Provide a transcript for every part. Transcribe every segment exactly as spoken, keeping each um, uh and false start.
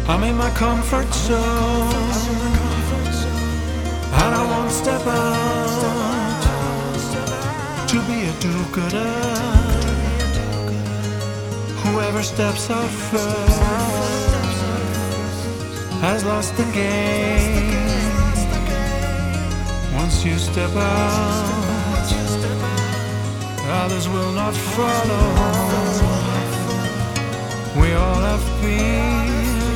I'm in my comfort zone, and I won't step out to be a do-gooder. Whoever steps out first has lost the game. Once you step out, others will not follow. We all have been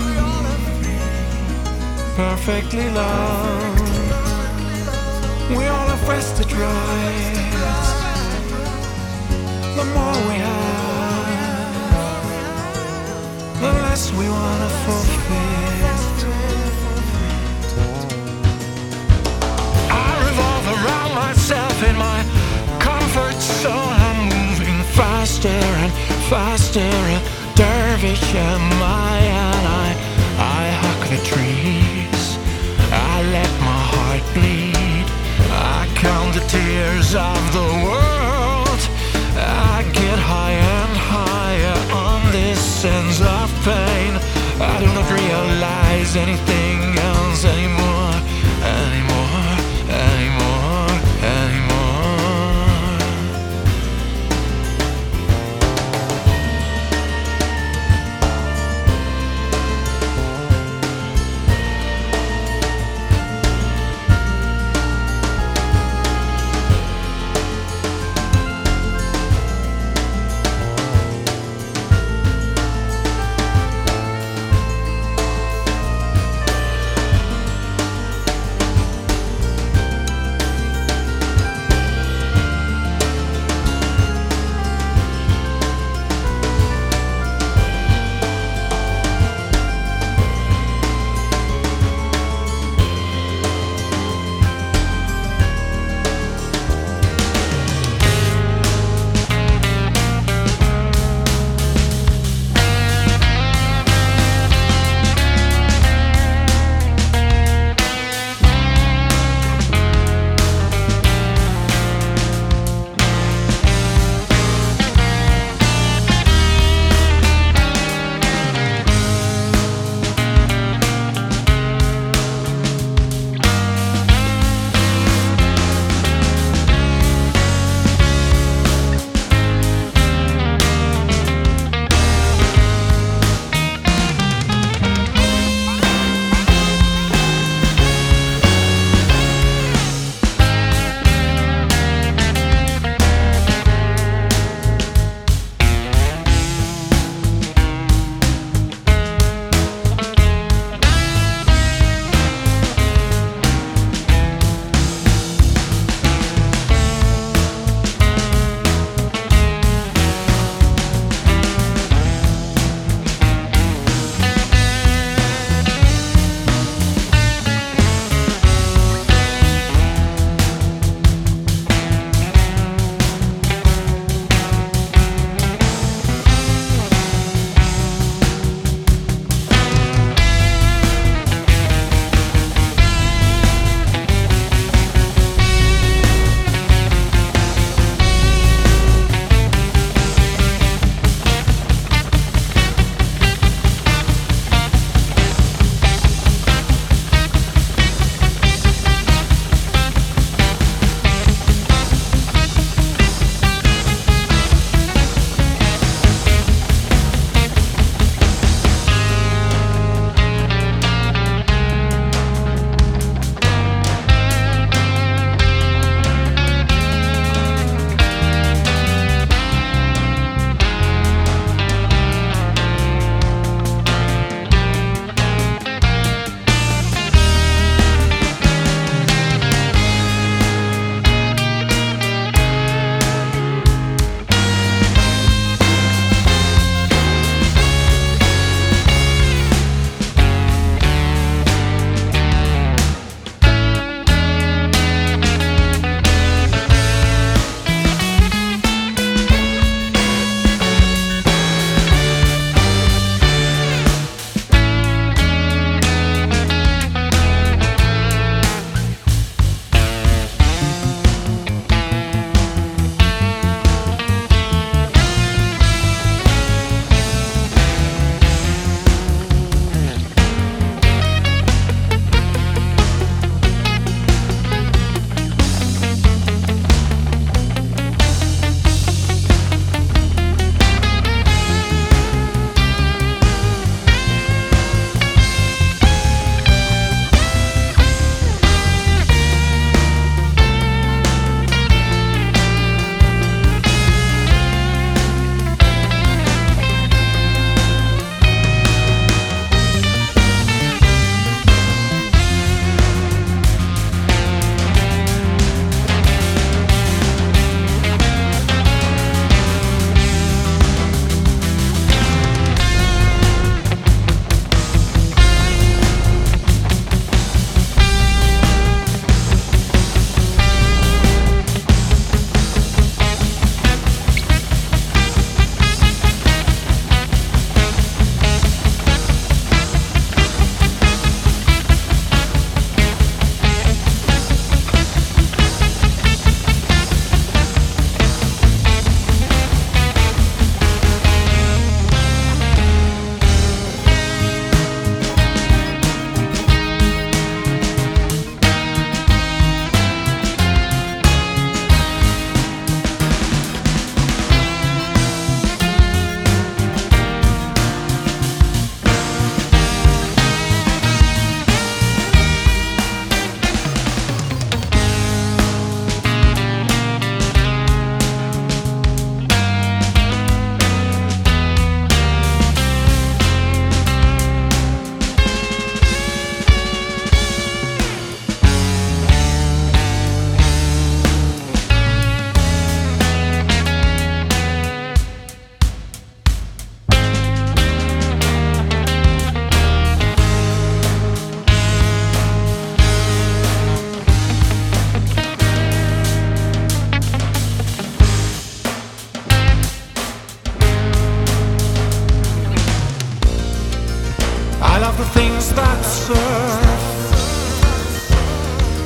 perfectly loved. We all have rested right. The more we have, the less we want to fulfill. I revolve around myself in my comfort zone. I'm moving faster and faster. A dervish am I, and I, I hug the trees. I let my heart bleed. I count the tears of the world. I get higher and higher on this sense of pain. I do not realize anything else anymore, anymore, anymore, anymore.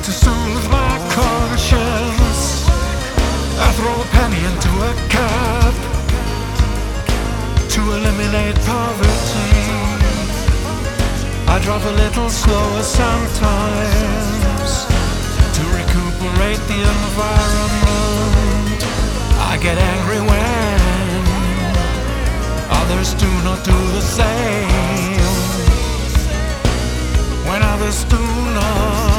To soothe my conscience, I throw a penny into a cup to eliminate poverty. I drive a little slower sometimes to recuperate the environment. I get angry when others do not do the same, when others do not